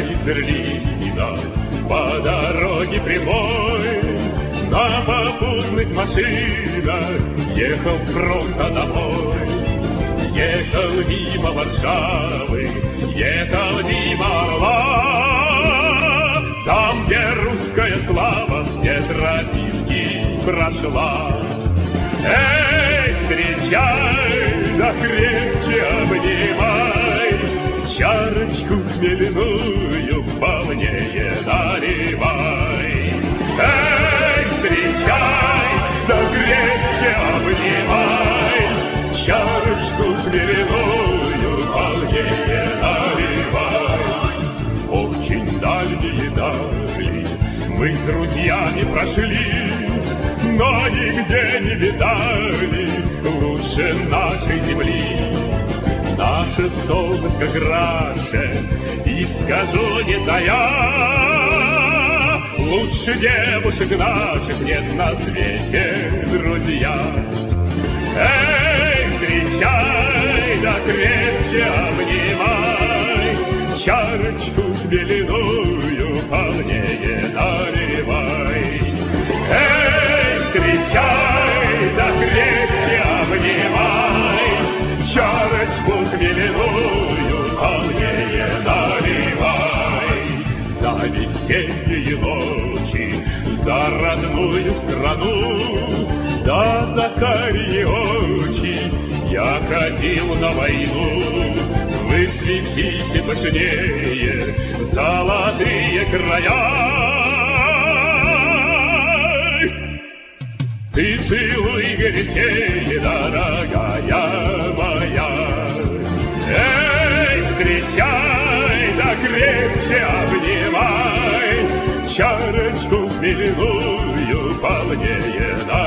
из Берлина по дороге прямой на попутных машинах ехал с фронта домой. Ехал мимо Варшавы, ехал мимо Орла, там, где русская слава все тропинки прошла. Эй, встречай, да крепче обнимай, чарочку хмельную полнее наливай. Эй, встречай, да крепче обнимай, чарочку хмельную полнее наливай. Очень дальние дали мы с друзьями прошли, но нигде не видали лучше нашей земли. Наше солнышко краше, и скажу не тая, лучше девушек наших нет на свете, друзья. Эй, встречай, да крепче обнимай, чарочку хмельную полнее наливай. Эй, встречай, да крепче обнимай, чарочку хмельную полнее наливай. За весенние ночи, за родную страну, да за карие очи я ходил на войну. Вы светите пышнее золотые края. Ты целуй горячее, дорогая моя. Эй, встречай, да крепче обнимай, чарочку хмельную полнее.